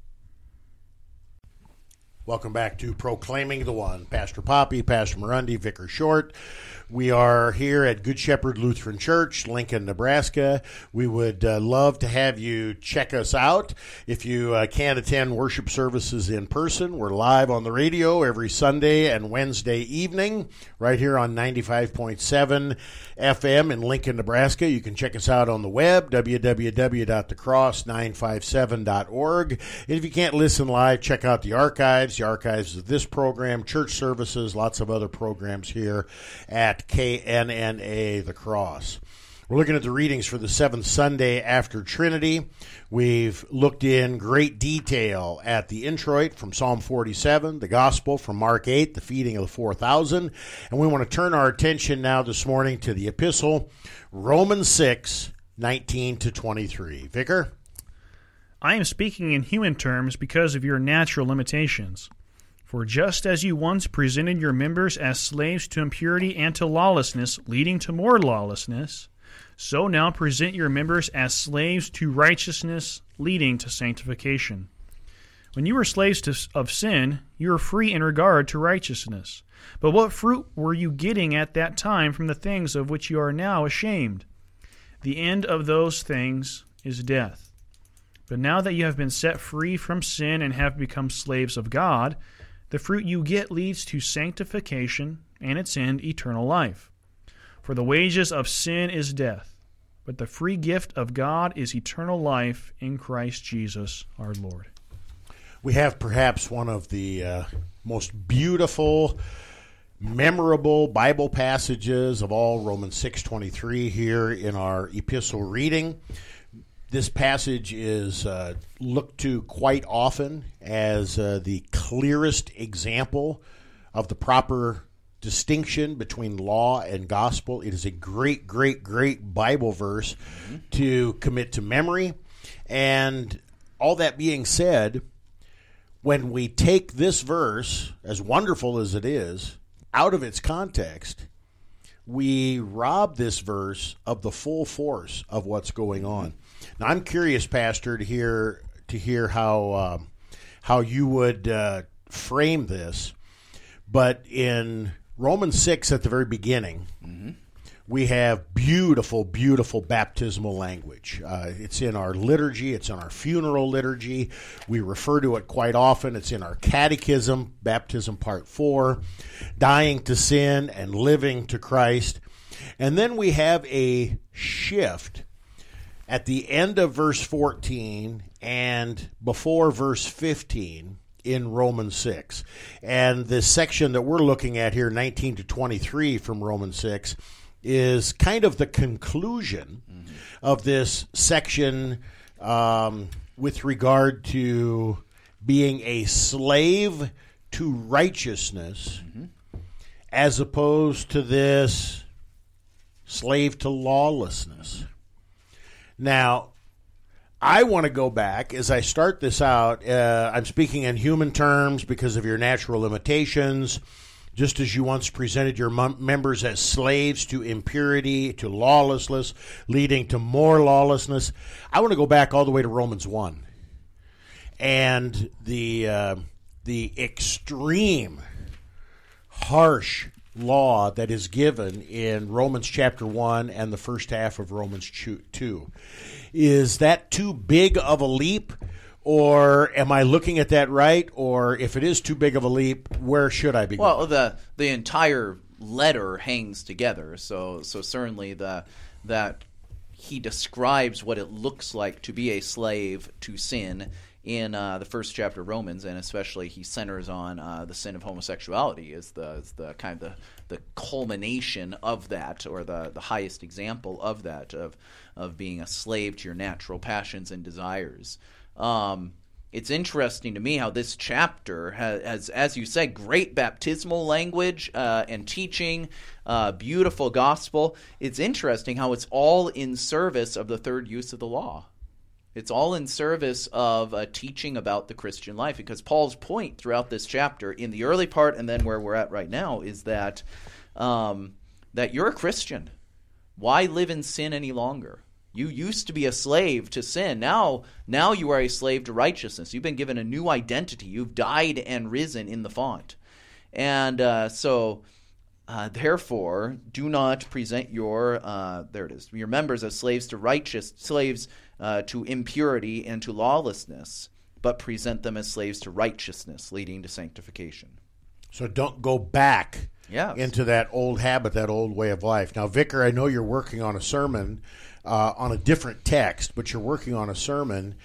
Welcome back to Proclaiming the One. Pastor Poppy, Pastor Marundi, Vicar Short. We are here at Good Shepherd Lutheran Church, Lincoln, Nebraska. We would uh, love to have you check us out. If you uh, can't attend worship services in person, we're live on the radio every Sunday and Wednesday evening right here on ninety-five point seven F M in Lincoln, Nebraska. You can check us out on the web, w w w dot the cross nine five seven dot org. And if you can't listen live, check out the archives, the archives of this program, church services, lots of other programs here at K N N A The Cross. We're looking at the readings for the seventh Sunday after Trinity. We've looked in great detail at the introit from Psalm forty-seven, the Gospel from Mark eight, the feeding of the four thousand, and we want to turn our attention now this morning to the epistle, Romans six, nineteen to twenty-three. Vicar? I am speaking in human terms because of your natural limitations. For just as you once presented your members as slaves to impurity and to lawlessness, leading to more lawlessness, so now present your members as slaves to righteousness, leading to sanctification. When you were slaves to, of sin, you were free in regard to righteousness. But what fruit were you getting at that time from the things of which you are now ashamed? The end of those things is death. But now that you have been set free from sin and have become slaves of God, the fruit you get leads to sanctification, and its end, eternal life. For the wages of sin is death, but the free gift of God is eternal life in Christ Jesus our Lord. We have perhaps one of the uh, most beautiful, memorable Bible passages of all, Romans six twenty-three, here in our epistle reading. this passage is uh, looked to quite often as uh, the clearest example of the proper distinction between law and gospel. It is a great, great, great Bible verse mm-hmm. to commit to memory. And all that being said, when we take this verse, as wonderful as it is, out of its context, we rob this verse of the full force of what's going on. Now, I'm curious, Pastor, to hear to hear how uh, how you would uh, frame this. But in Romans six, at the very beginning, mm-hmm. we have beautiful, beautiful baptismal language. Uh, it's in our liturgy. It's in our funeral liturgy. We refer to it quite often. It's in our catechism, baptism part four, dying to sin and living to Christ. And then we have a shift at the end of verse fourteen and before verse fifteen in Romans six. And this section that we're looking at here, nineteen to twenty-three from Romans six, is kind of the conclusion mm-hmm. of this section um, with regard to being a slave to righteousness mm-hmm. as opposed to this slave to lawlessness. Now, I want to go back as I start this out. Uh, I'm speaking in human terms because of your natural limitations. Just as you once presented your mem- members as slaves to impurity, to lawlessness, leading to more lawlessness, I want to go back all the way to Romans one and the uh, the extreme, harsh law that is given in Romans chapter one and the first half of Romans two. Is that too big of a leap? Or am I looking at that right? Or if it is too big of a leap, where should I be going? Well, the the entire letter hangs together. So so certainly the that he describes what it looks like to be a slave to sin in uh, the first chapter of Romans, and especially he centers on uh, the sin of homosexuality as the as the kind of the, the culmination of that, or the, the highest example of that, of of being a slave to your natural passions and desires. Um, it's interesting to me how this chapter has, has as you said, great baptismal language uh, and teaching, uh, beautiful gospel. It's interesting how it's all in service of the third use of the law. It's all in service of uh, teaching about the Christian life, because Paul's point throughout this chapter, in the early part and then where we're at right now, is that um, that you're a Christian. Why live in sin any longer? You used to be a slave to sin. Now, now you are a slave to righteousness. You've been given a new identity. You've died and risen in the font. And uh, so, uh, therefore, do not present your uh, there it is your members as slaves to righteous slaves uh, to impurity and to lawlessness, but present them as slaves to righteousness, leading to sanctification. So don't go back yes. into that old habit, that old way of life. Now, Vicar, I know you're working on a sermon uh, on a different text, but you're working on a sermon,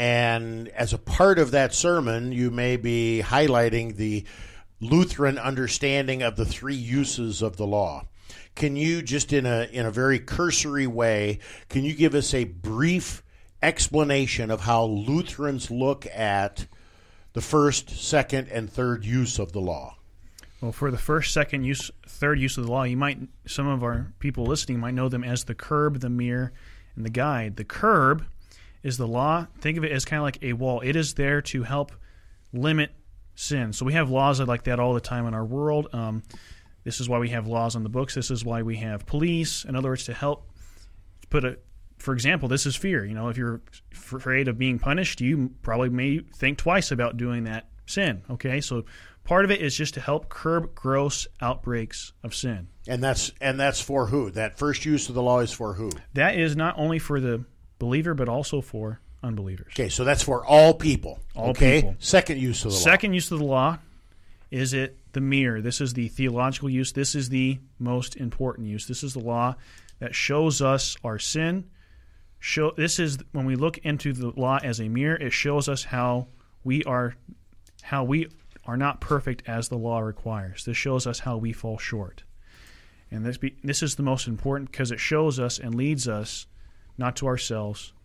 and as a part of that sermon, you may be highlighting the Lutheran understanding of the three uses of the law. Can you, just in a in a very cursory way, can you give us a brief explanation of how Lutherans look at the first, second, and third use of the law? Well, for the first, second use, third use of the law, you might some of our people listening might know them as the curb, the mirror, and the guide. The curb is the law. Think of it as kind of like a wall. It is there to help limit sin. So we have laws like that all the time in our world. Um, this is why we have laws on the books. This is why we have police. In other words, to help put a, for example, this is fear. You know, if you're afraid of being punished, you probably may think twice about doing that sin. Okay, so part of it is just to help curb gross outbreaks of sin. And that's and that's for who? That first use of the law is for who? That is not only for the believer, but also for unbelievers. Okay, so that's for all people. All okay? people. Second use of the law. Second use of the law is it the mirror. This is the theological use. This is the most important use. This is the law that shows us our sin. Show this is when we look into the law as a mirror, it shows us how we are how we are not perfect as the law requires. This shows us how we fall short. And this be, this is the most important because it shows us and leads us not to ourselves,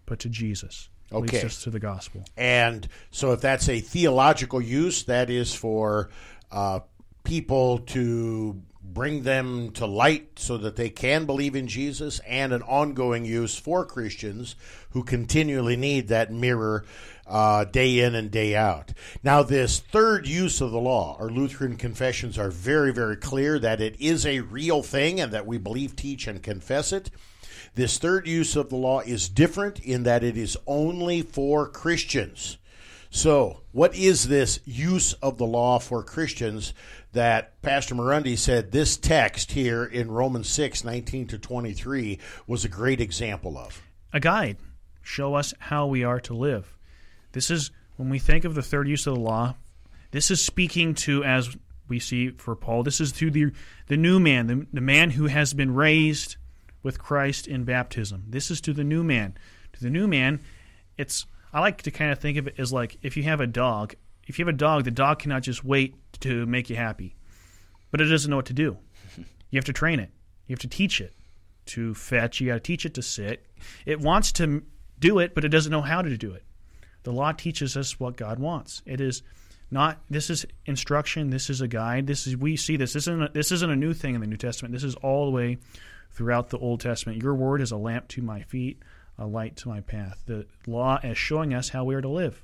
but to Jesus. Okay. Leads us to the gospel. And so if that's a theological use, that is for uh, people to bring them to light so that they can believe in Jesus, and an ongoing use for Christians who continually need that mirror uh, day in and day out. Now, this third use of the law, our Lutheran confessions are very, very clear that it is a real thing and that we believe, teach, and confess it. This third use of the law is different in that it is only for Christians. So, what is this use of the law for Christians that Pastor Murundi said this text here in Romans six, nineteen to twenty-three was a great example of? A guide. Show us how we are to live. This is, when we think of the third use of the law, this is speaking to, as we see for Paul, this is to the, the new man, the, the man who has been raised with Christ in baptism. This is to the new man. To the new man, it's, I like to kind of think of it as like if you have a dog. If you have a dog, the dog cannot just wait to make you happy. But it doesn't know what to do. You have to train it. You have to teach it to fetch. You got to teach it to sit. It wants to do it, but it doesn't know how to do it. The law teaches us what God wants. It is not, this is instruction. This is a guide. This is, we see this. This isn't a, this isn't a new thing in the New Testament. This is all the way throughout the Old Testament. Your word is a lamp to my feet, a light to my path. The law is showing us how we are to live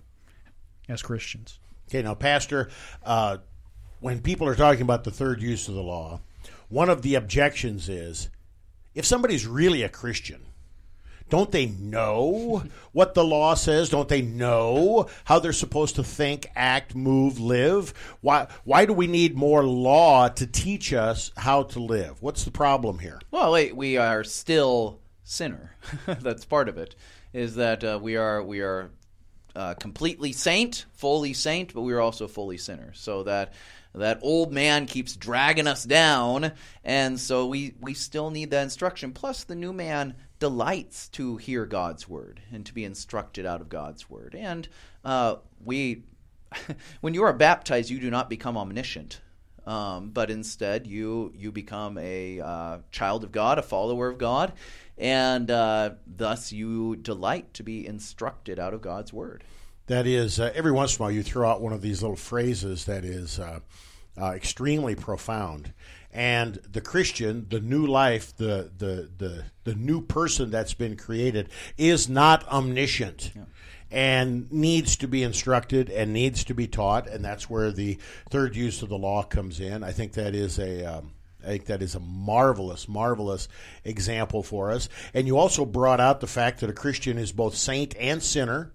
as Christians. Okay, now, Pastor, uh, when people are talking about the third use of the law, one of the objections is, if somebody's really a Christian, don't they know what the law says? Don't they know how they're supposed to think, act, move, live? Why why do we need more law to teach us how to live? What's the problem here? Well, wait, we are still sinner. That's part of it, is that uh, we are we are uh, completely saint, fully saint, but we are also fully sinner. So that that old man keeps dragging us down, and so we, we still need that instruction. Plus, the new man delights to hear God's word and to be instructed out of God's word. And uh, we, when you are baptized, you do not become omniscient, um, but instead you you become a uh, child of God, a follower of God, and uh, thus you delight to be instructed out of God's word. That is, uh, every once in a while you throw out one of these little phrases that is uh, uh, extremely profound. And the Christian, the new life, the the the, the new person that's been created is not omniscient. Yeah. And needs to be instructed and needs to be taught, and that's where the third use of the law comes in. I think that is a um, I think that is a marvelous, marvelous example for us. And you also brought out the fact that a Christian is both saint and sinner.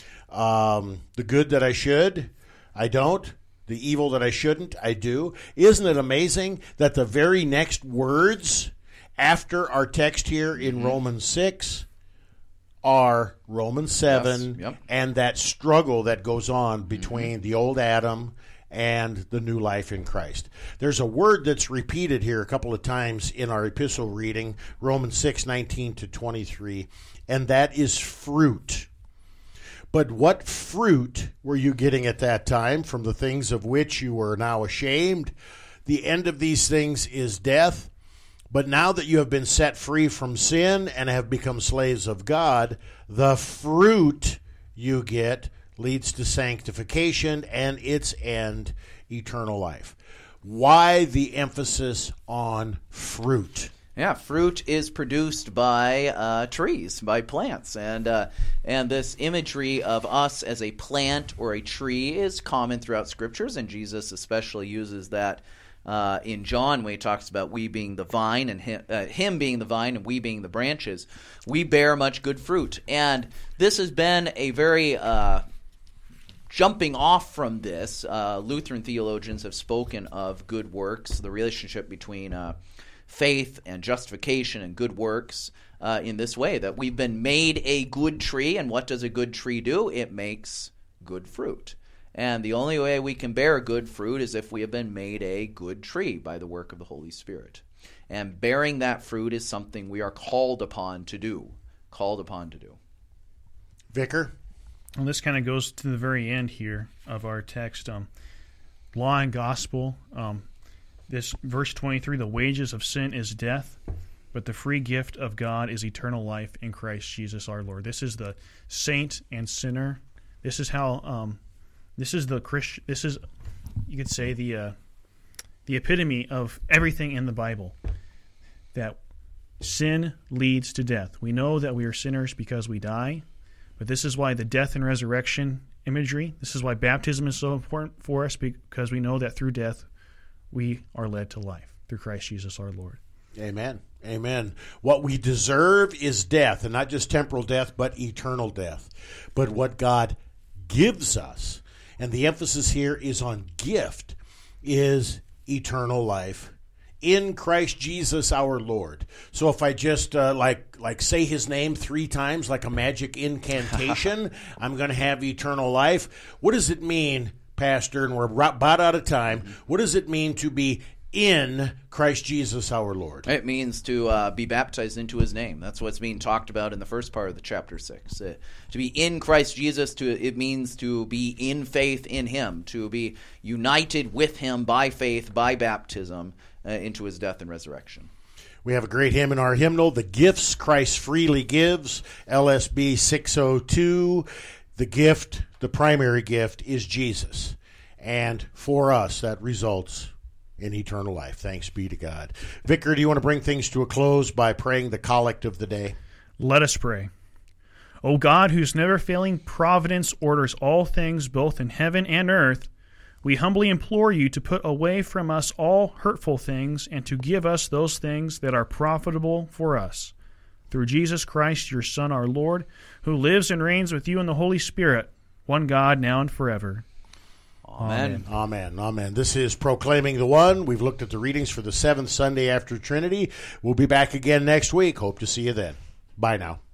Um, the good that I should, I don't. The evil that I shouldn't, I do. Isn't it amazing that the very next words after our text here in mm-hmm. Romans six are Romans seven, yes. Yep. and that struggle that goes on between mm-hmm. the old Adam and the new life in Christ. There's a word that's repeated here a couple of times in our epistle reading, Romans six, nineteen to twenty-three, and that is fruit. But what fruit were you getting at that time from the things of which you were now ashamed? The end of these things is death. But now that you have been set free from sin and have become slaves of God, the fruit you get leads to sanctification and its end, eternal life. Why the emphasis on fruit? Yeah, fruit is produced by uh, trees, by plants, and uh, and this imagery of us as a plant or a tree is common throughout Scriptures, and Jesus especially uses that uh, in John when he talks about we being the vine and him, uh, him being the vine and we being the branches. We bear much good fruit, and this has been a very uh, jumping off from this. Uh, Lutheran theologians have spoken of good works, the relationship between Uh, faith and justification and good works uh, in this way, that we've been made a good tree, and what does a good tree do? It makes good fruit. And the only way we can bear good fruit is if we have been made a good tree by the work of the Holy Spirit. And bearing that fruit is something we are called upon to do. Called upon to do. Vicar? Well, this kind of goes to the very end here of our text. Um, law and gospel. Um, This verse twenty-three, the wages of sin is death. but the free gift of God is eternal life in Christ Jesus our Lord. This is the saint and sinner. This is how. Um, this is the Christian. This is, you could say, the uh, the epitome of everything in the Bible. That sin leads to death. We know that we are sinners because we die, but this is why the death and resurrection imagery. This is why baptism is so important for us, because we know that through death we are led to life through Christ Jesus our Lord. Amen. Amen. What we deserve is death, and not just temporal death, but eternal death. But what God gives us, and the emphasis here is on gift, is eternal life in Christ Jesus our Lord. So if I just uh, like like say his name three times like a magic incantation, I'm going to have eternal life. What does it mean, Pastor? And we're about out of time. What does it mean to be in Christ Jesus our Lord? It means to uh, be baptized into his name. That's what's being talked about in the first part of the chapter six. Uh, to be in Christ Jesus, to it means to be in faith in him, to be united with him by faith, by baptism, uh, into his death and resurrection. We have a great hymn in our hymnal, The Gifts Christ Freely Gives, L S B six oh two. The gift, the primary gift, is Jesus. And for us, that results in eternal life. Thanks be to God. Vicar, do you want to bring things to a close by praying the collect of the day? Let us pray. O God, whose never-failing providence orders all things both in heaven and earth, we humbly implore you to put away from us all hurtful things and to give us those things that are profitable for us. Through Jesus Christ, your Son, our Lord, who lives and reigns with you in the Holy Spirit, one God, now and forever. Amen. Amen. Amen. This is Proclaiming the One. We've looked at the readings for the seventh Sunday after Trinity. We'll be back again next week. Hope to see you then. Bye now.